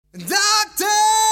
Doctor!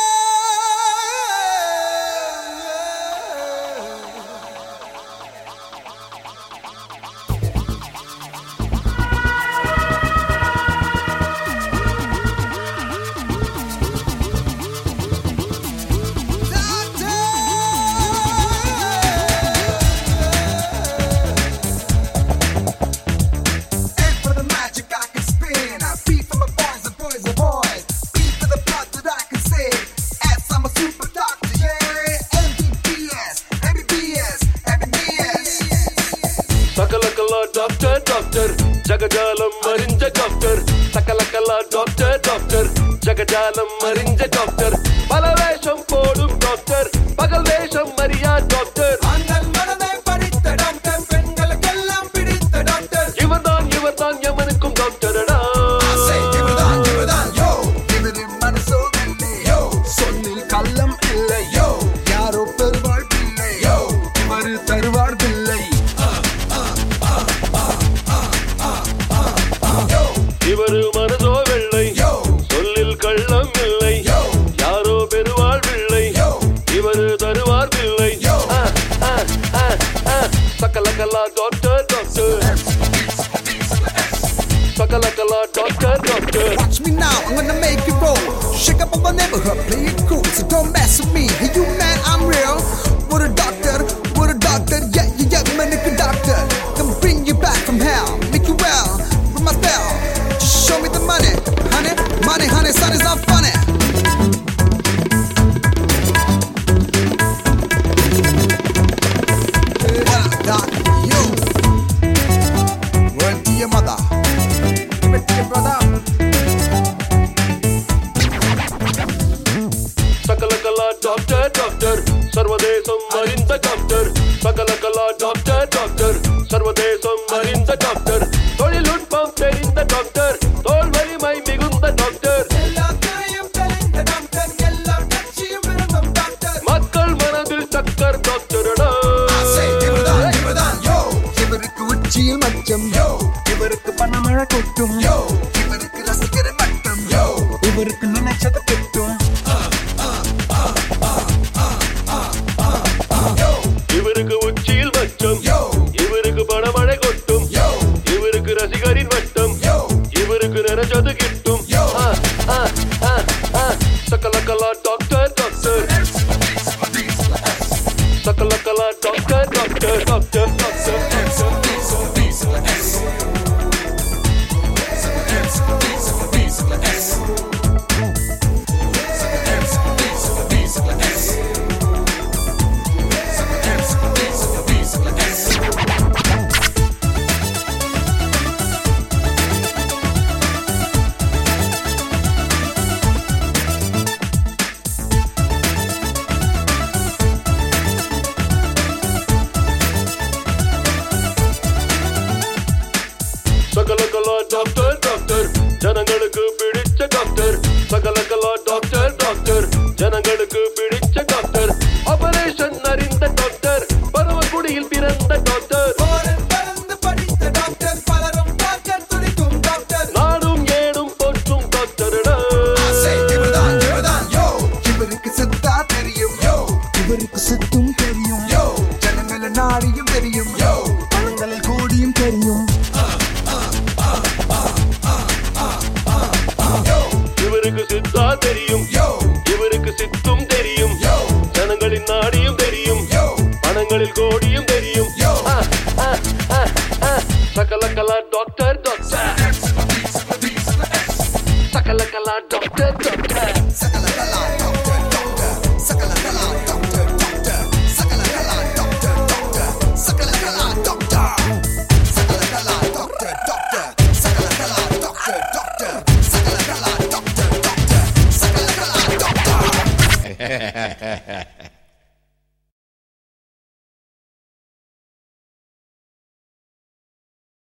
Doctor, doctor, Jagajalam Marinja doctor, Sakalakala doctor, doctor, Jagajalam Marinja doctor, Palavesham Podum doctor, Pagalvesham Maria doctor, Angal Manane Paditha doctor, Pengalakella Piditha doctor, Ivardan Yamanikum doctor, say Ivardan, yo, Ivarim Manaso Ville, yo, Sonil Kallam Illa, yo, Yaro Pervar Ville, yo, Ivar Tarvar Ville. இவரு மனதோ வெள்ளை சொல்லில் கள்ளம் இல்லை யாரோ பெறுவாள் பிள்ளை இவரு தருவார் பிள்ளை சக்கலக்கல்லா டாக்டர் டாக்டர் சக்கலக்கல்லா doctor doctor. Watch me now, I'm gonna make it roll. Shake up all the neighborhood, play it cool, so don't mess with me. Hey you man, I'm real. What a doctor, yeah, man, a doctor. Come bring you back from hell, make you well, with my spell. Show me the money, honey, son is not funny. Doc, you. Word to your mother. Give it to your brother. Sakalakala doctor, doctor, Sarvadesam Marinda doctor, Sakalakala doctor, doctor, Sarvadesam Marinda doctor, Tolilutpam Terinda doctor, Tolvari Mai Migunda doctor, Makkal Manadil Takkar doctor, இவருக்கு உச்சியில் மச்சம் இவருக்கு பணமழை கொட்டும் இவருக்கு ரசிக்கிற மட்டம் இவருக்கு நினைச்சதை கெட்டும் இவருக்கு உச்சியில் மச்சம் இவருக்கு பணமழை கொட்டும் இவருக்கு ரசிகரின் வட்டம் இவருக்கு நினைச்சது கிட்டும். சக்கலக்கலா டாக்டர் டாக்டர் சக்கலக்கலா டாக்டர் டாக்டர் டாக்டர் டாக்டர். சகலகலா டாக்டர் டாக்டர் ஜனங்களுக்கு பிடிச்ச டாக்டர் சகலகலா டாக்டர் டாக்டர் ஜனங்களுக்கு பிடிச்ச டாக்டர் ஆபரேஷன் அறிந்த டாக்டர் பரமக்குடியில் பிறந்த டாக்டர் நாடும் ஏடும் போற்றும் டாக்டர். இவருக்கு செத்தா தெரியும் இவருக்கு செத்தும் தெரியும் ஜனங்கள நாடியும் தெரியும் பணங்களில் கோடியும் தெரியும் இவருக்கு சித்தா தெரியும் இவருக்கு சித்தும் தெரியும் ஜனங்களின் நாடியும் தெரியும் பணங்களில் கோடியும் தெரியும். சகலகலா டாக்டர் டாக்டர் சகலகலா டாக்டர் டாக்டர் சகலகலா டாக்டர் டாக்டர் சகலகலா டாக்டர் டாக்டர் சகலகலா டாக்டர் டாக்டர் சகலகலா டாக்டர் சகலகலா டாக்டர் டாக்டர் சகலகலா டாக்டர் டாக்டர் சகலகலா டாக்டர் டாக்டர் சகலகலா டாக்டர்